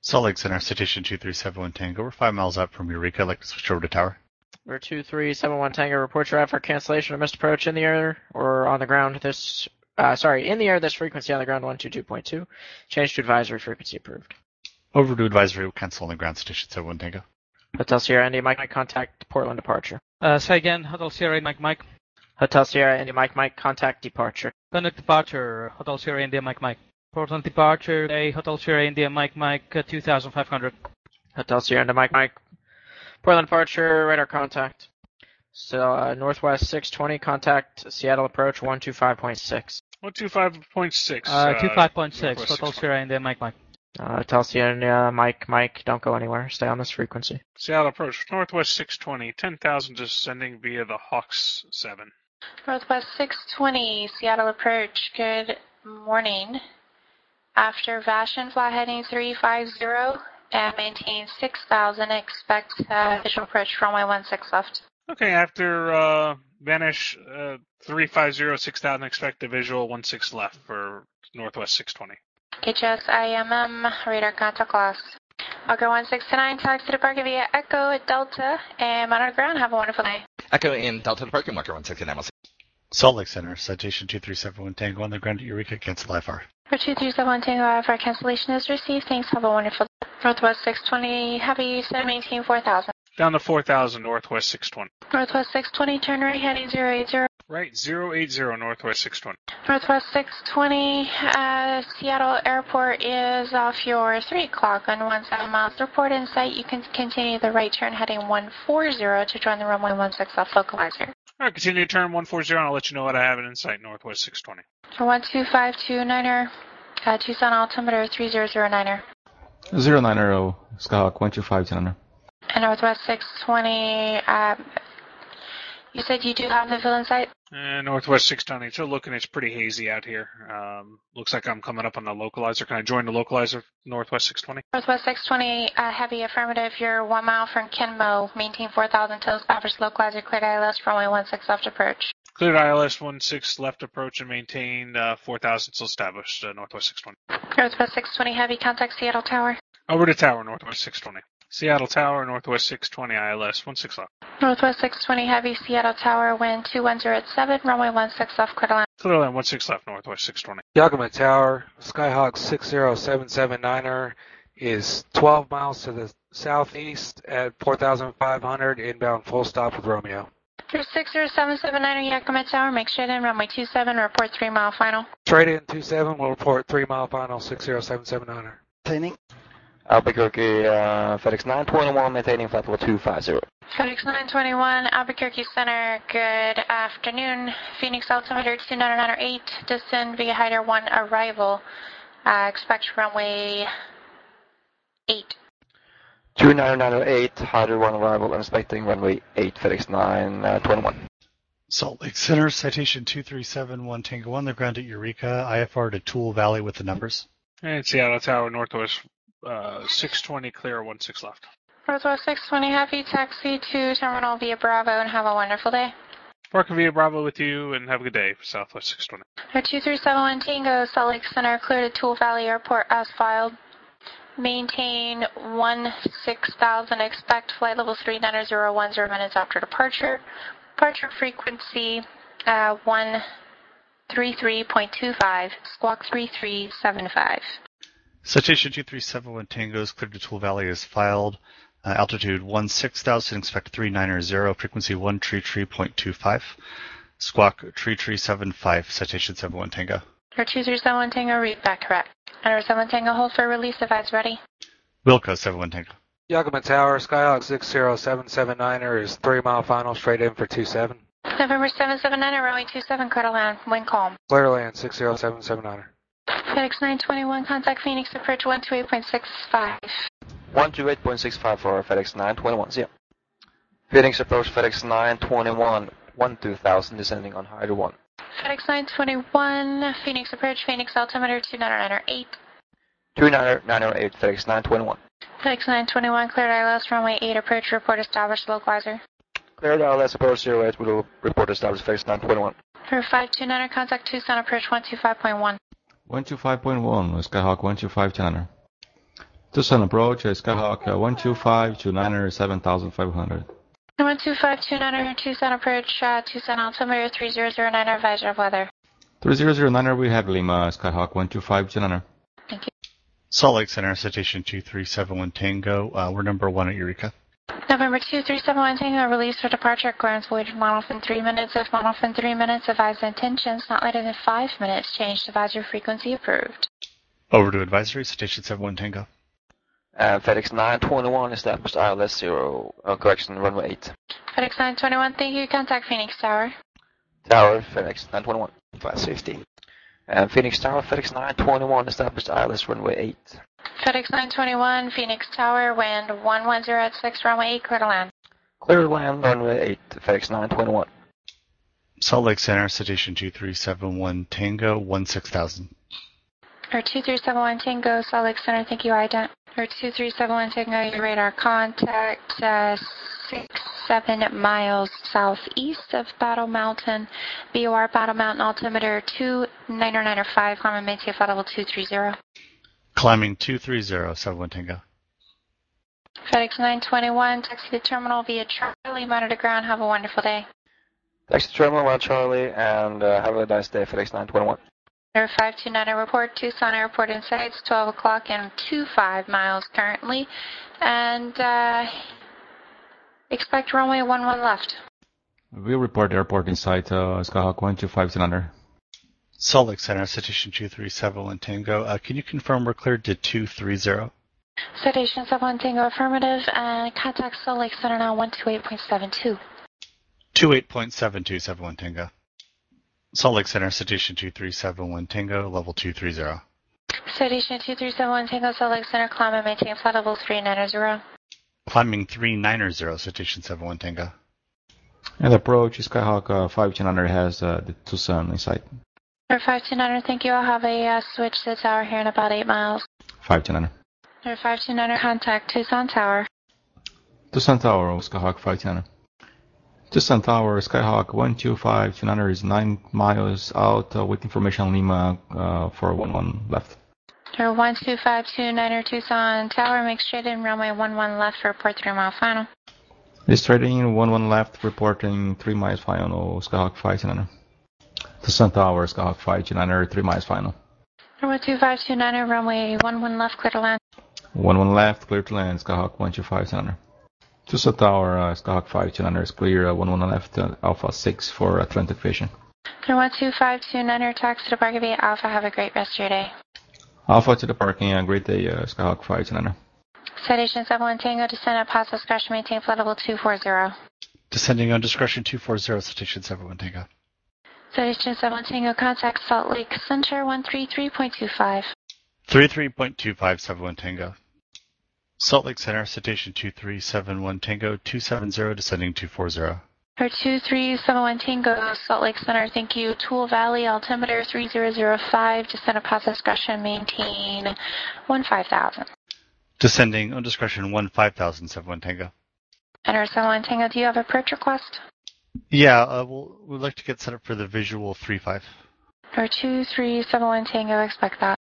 Salt Lake Center, Citation 2371 Tango. We're 5 miles out from Eureka. I'd like to switch over to tower. We're 2371 Tango. Report your effort cancellation or missed approach in the air or on the ground. In the air, this frequency on the ground 122.2. Change to advisory frequency approved. Over to advisory. We'll cancel on the ground, Citation 71 Tango. Hotel Sierra India Mike, contact Portland departure. Say again, Hotel Sierra Mike. Hotel Sierra India Mike, contact departure. Contact departure, Hotel Sierra India Mike. Portland departure, Hotel Sierra India Mike, 2500. Hotel Sierra India Mike. Portland departure, radar contact. So, Northwest 620, contact Seattle approach 125.6. 125.6. 25.6, Hotel Sierra India Mike. Hotel Sierra India Mike, don't go anywhere. Stay on this frequency. Seattle approach, Northwest 620, 10,000 descending via the Hawks 7. Northwest 620, Seattle approach, good morning. After Vashon, fly heading 350 and maintain 6,000, expect visual approach runway 16 left. Okay, after Vanish 350, 6,000, expect a visual 16 left for Northwest 620. HS IMM, radar contact lost. Marker 169, taxi to parking via Echo at Delta, and monitor ground. Have a wonderful day. Echo in Delta to parking, marker 169 MLC. Salt Lake Center, Citation 2371 Tango on the ground at Eureka, cancel IFR. For 2371 Tango, IFR cancellation is received. Thanks, have a wonderful day. Northwest 620, heavy, set maintain 4,000. Down to 4,000, Northwest 620. Northwest 620, turn right, heading 080. Right, 080, Northwest 620. Northwest 620, Seattle Airport is off your 3 o'clock on 17 miles. Report in sight. You can continue the right turn heading 140 to join the runway 16 off localizer. All right, continue to turn 140, and I'll let you know what I have in sight, Northwest 620. For 12529er, Tucson altimeter 3009er. 090, Skyhawk 12510er. And Northwest 620, you said you do have the fill in sight? Northwest 620, so looking, it's pretty hazy out here. Looks like I'm coming up on the localizer. Can I join the localizer, Northwest 620? Northwest 620, heavy affirmative. You're 1 mile from Kenmo. Maintain 4,000 till average localizer. Cleared ILS, runway 16 left approach. Cleared ILS 16 left approach and maintain 4,000 till established, Northwest 620. Northwest 620, heavy, contact Seattle Tower. Over to Tower, Northwest 620. Seattle Tower, Northwest 620, ILS 16 left. Northwest 620, heavy, Seattle Tower, wind 210 runway 16 left, clear line. Clear line 16 left, Northwest 620. Yakima Tower, Skyhawk 60779er is 12 miles to the southeast at 4,500, inbound full stop with Romeo. For 60779er, Yakima Tower, make straight in, runway 27, report 3 mile final. Straight in 27, we'll report 3 mile final, 60779er. Maintaining. Albuquerque, FedEx 921, maintaining flight level 250. FedEx 921, Albuquerque Center, good afternoon. Phoenix altimeter 29908, descend via Hider 1 arrival. Expect runway 8. 29908, Hider 1 arrival, and expecting runway 8, FedEx 921. Salt Lake Center, Citation 2371 Tango on the ground at Eureka, IFR to Toole Valley with the numbers. And Seattle Tower, Northwest 620, clear 16 left. Northwest 620, heavy, taxi to terminal via Bravo, and have a wonderful day. Parking via Bravo with you, and have a good day for Southwest 620. 2371 Tango, Salt Lake Center, clear to Toole Valley Airport as filed. Maintain 16,000, expect flight level 39010 minutes after departure. Departure frequency 133.25, squawk 3375. Citation 2371 Tango is cleared to Toole Valley as filed. Altitude 16,000, expect 390, frequency 133.25. Squawk 3375, Citation 71 Tango. For 2371 Tango, read back correct. Under 7 Tango, hold for release, advise ready. Wilco 71 Tango. Yakima Tower, Skyhawk 60779er is 3 mile final, straight in for 27. November 779, runway 27, clear to land, wind calm. Clear land 60779er. FedEx 921, contact Phoenix approach 128.65. 128.65 for FedEx 921, yeah. Phoenix approach FedEx 921, 12,000, descending on Hider 1. FedEx 921, Phoenix approach, Phoenix altimeter 29908. 29908, FedEx 921. FedEx 921, cleared ILS, runway 8, approach, report established, localizer. Cleared ILS approach 08, will report established FedEx 921. For 529er, contact Tucson approach 125.1. 125.1, Skyhawk 12510er. Tucson approach, Skyhawk 125 to Niner 7500. 12529 Tucson approach, Tucson altimeter 3009 advisor of weather. 3009, we have Lima, Skyhawk 125 to Niner. Thank you. Salt Lake Center, citation 2371 Tango. We're number 1 at Eureka. November 2371 Tango, release for departure. Clearance voided monoff in 3 minutes. If monoff in 3 minutes, advise intentions not later than 5 minutes. Change to advisory frequency approved. Over to advisory, citation 71 Tango. FedEx 921 established ILS 0, runway 8. FedEx 921, thank you. Contact Phoenix Tower. Tower, FedEx 921, flight safety. Phoenix Tower, FedEx 921 established ILS runway 8. FedEx 921, Phoenix Tower, wind 110 at 6, runway 8, clear to land. Clear to land, runway 8, FedEx 921. Salt Lake Center, citation 2371 Tango, 16,000. Or 2371 Tango, Salt Lake Center, thank you, ident. Or 2371 Tango, your radar contact, 6-7 miles southeast of Battle Mountain. BOR Battle Mountain altimeter 2995, climb and maintain flight level 230. Climbing 230, 71 Tango. FedEx 921, taxi to terminal via Charlie, monitor ground, have a wonderful day. Taxi to terminal via Charlie, and have a nice day, FedEx 921. 529 report, Tucson Airport inside, it's 12 o'clock and 25 miles currently, and expect runway 11 left. We'll report airport inside, Skyhawk 125 to Niner. Salt Lake Center, citation 2371 Tango. Can you confirm we're cleared to 230? Citation 71 Tango affirmative, and contact Salt Lake Center now 128.72. 28.72, 71 Tango. Salt Lake Center, citation 2371 Tango, level 230. Citation 2371 Tango, Salt Lake Center, climb and maintain flight level 390. Climbing 390, citation 71 Tango. And approach, Skyhawk 5 to Niner has the Tucson in sight. 529, thank you. I'll have a switch to the tower here in about 8 miles. 5 to Niner. 529, contact Tucson Tower. Tucson Tower, Skyhawk 5 to Niner. Tucson Tower, Skyhawk 125 to Niner is 9 miles out with information on Lima for 11 left. 12529 Tucson Tower, make straight in runway 11 left for report 3 mile final. It's straight in 11 left, reporting 3 miles final, Skyhawk 5 to Niner. Tucson Tower, Skyhawk 5 to Niner, 3 miles final. 12529 runway 11 left, clear to land. 11 left, clear to land, Skyhawk 125 to Niner. Tucson Tower, Skyhawk 5 to Niner is clear, 11 left, Alpha 6 for Atlantic Vision. 12529 taxi to Park Bay Alpha, have a great rest of your day. Alpha to the parking, a great day, Skyhawk 5 to Niner. Citation 71 Tango, descend at Paso discretion, maintain flight level 240. Descending on discretion 240, citation 71 Tango. Citation 71 Tango, contact Salt Lake Center 133.25. 33.25, 71 Tango. Salt Lake Center, citation 2371 Tango, 270, descending 240. 2371 Tango, Salt Lake Center, thank you. Tool Valley, altimeter 3005, descend at Paso discretion, maintain 15,000. Descending on discretion 15,000, 71 Tango. Enter 71 Tango, do you have a approach request? Yeah, we'd like to get set up for the visual 3-5. Or 2371 Tango, expect that.